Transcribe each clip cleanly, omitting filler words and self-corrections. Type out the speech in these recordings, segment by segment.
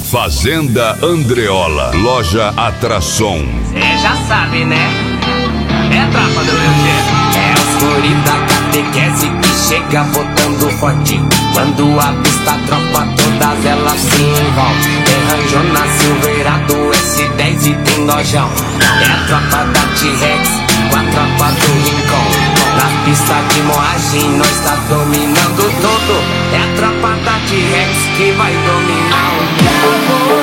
Fazenda Andreola, loja Atração. Cê já sabe, né? É a tropa do meu jeito. É os guri da catequese que chega botando forte. Quando avista a tropa, todas elas se envolvem. Derranjou na Silverado, S10 e tem nojão. É a tropa da T-Rex com a tropa do Rincon. Na pista de moagem nós tá dominando tudo. É a tropa da T-Rex que vai dominar o mundo.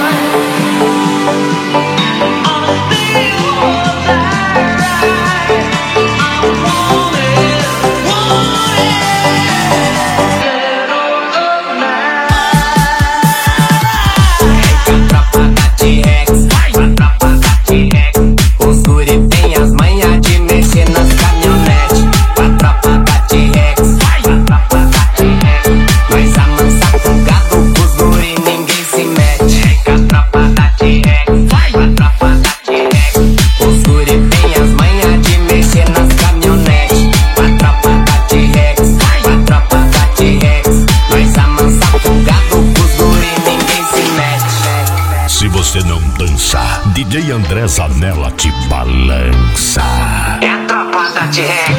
DJ André Zanella te balança. É a tropa da T-Rex.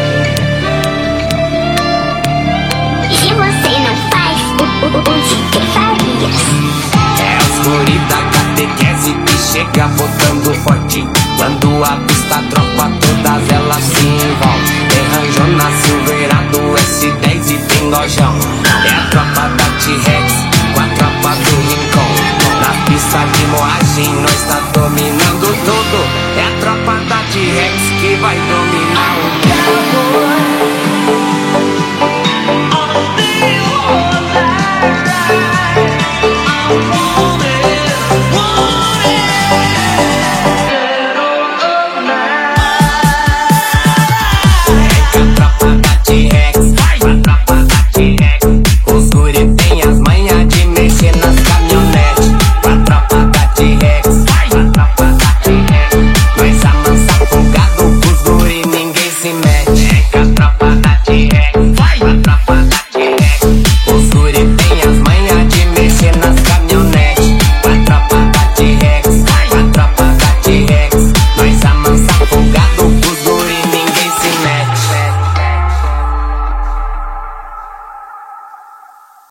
E você não faz o que farias? É os guri da catequese que chega botando forte. Quando avista a tropa, todas elas se envolvem. Derranjou na Silverado, S10 e tem nojão. É a tropa da T-Rex com a tropa do Rincon. Na pista de moagem nós tá dominando tudo. É a tropa da T-Rex que vai dominar o mundo.